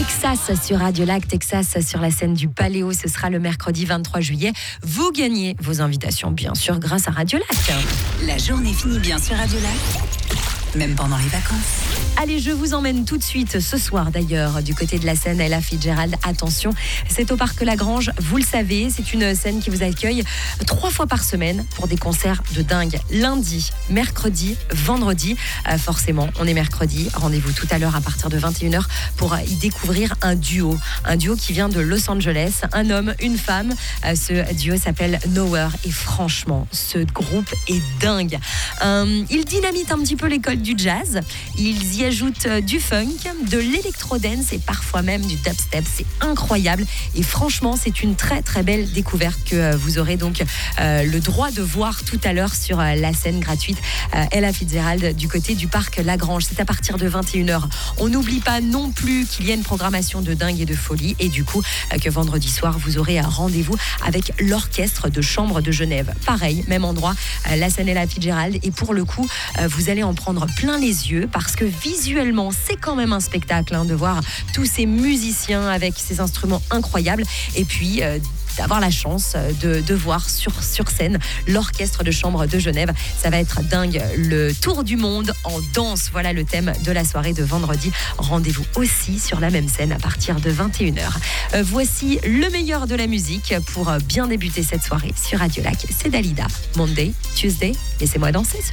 Texas sur Radio Lac, Texas sur la scène du Paléo, ce sera le mercredi 23 juillet. Vous gagnez vos invitations, bien sûr, grâce à Radio Lac. La journée finit bien sur Radio Lac, même pendant les vacances. Allez, je vous emmène tout de suite, ce soir d'ailleurs, du côté de la scène Ella Fitzgerald. Attention, c'est au Parc Lagrange, vous le savez, c'est une scène qui vous accueille 3 fois par semaine pour des concerts de dingue. Lundi, mercredi, vendredi. Forcément, on est mercredi. Rendez-vous tout à l'heure à partir de 21h pour y découvrir un duo. Un duo qui vient de Los Angeles, un homme, une femme. Ce duo s'appelle Nowhere et franchement, ce groupe est dingue. Il dynamite un petit peu l'école du jazz. Ils y ajoutent du funk, de l'électro-dance et parfois même du dubstep. C'est incroyable et franchement, c'est une très très belle découverte que vous aurez donc le droit de voir tout à l'heure sur la scène gratuite Ella Fitzgerald du côté du Parc Lagrange. C'est à partir de 21h. On n'oublie pas non plus qu'il y a une programmation de dingue et de folie et du coup que vendredi soir, vous aurez un rendez-vous avec l'Orchestre de Chambre de Genève. Pareil, même endroit, la scène Ella Fitzgerald et pour le coup, vous allez en prendre plein les yeux parce que visuellement, c'est quand même un spectacle de voir tous ces musiciens avec ces instruments incroyables et puis d'avoir la chance de voir sur scène l'Orchestre de Chambre de Genève. Ça va être dingue. Le tour du monde en danse. Voilà le thème de la soirée de vendredi. Rendez-vous aussi sur la même scène à partir de 21h. Voici le meilleur de la musique pour bien débuter cette soirée sur Radio Lac. C'est Dalida. Monday, Tuesday. Laissez-moi danser.